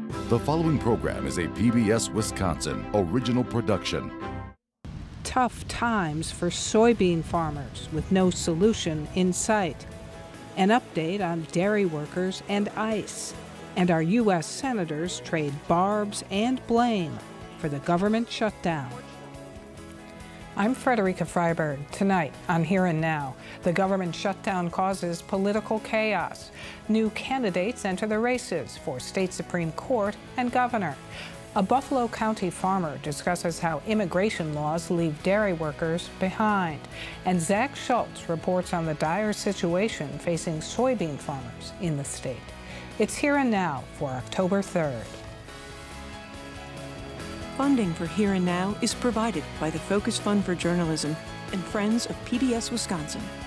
The following program is a PBS Wisconsin original production. Tough times for soybean farmers with no solution in sight. An update on dairy workers and ICE. And our U.S. senators trade barbs and blame for the government shutdown. I'm Frederica Freiberg. Tonight on Here and Now, the government shutdown causes political chaos. New candidates enter the races for state Supreme Court and governor. A Buffalo County farmer discusses how immigration laws leave dairy workers behind. And Zach Schultz reports on the dire situation facing soybean farmers in the state. It's Here and Now for October 3rd. Funding for Here and Now is provided by the Focus Fund for Journalism and Friends of PBS Wisconsin.